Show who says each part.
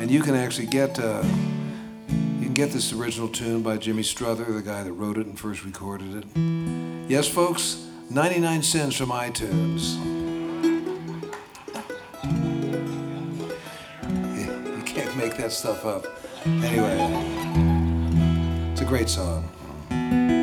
Speaker 1: And you can actually get this original tune by Jimmy Struther, the guy that wrote it and first recorded it. Yes, folks, 99 cents from iTunes. You can't make that stuff up. Anyway, it's a great song.